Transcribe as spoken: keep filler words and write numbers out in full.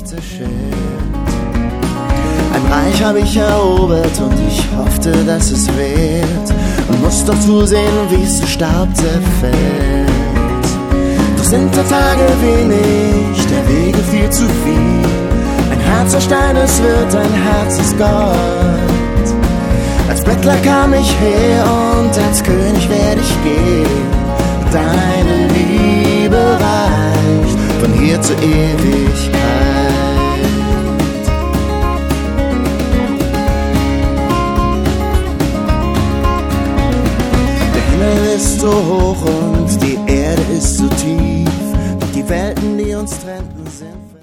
zerschellt. Ein Reich habe ich erobert und ich hoffte, dass es währt, und muss doch zusehen, wie es zu Staub zerfällt. Doch sind der Tage wenig, der Wege viel zu viel. Ein Herz aus Stein, es wird ein Herz aus Gold. Als Bettler kam ich her und als König werde ich gehen. Deine Liebe reicht von hier zur Ewigkeit. Der Himmel ist so hoch und die Erde ist so tief, doch die Welten, die uns trennten, sind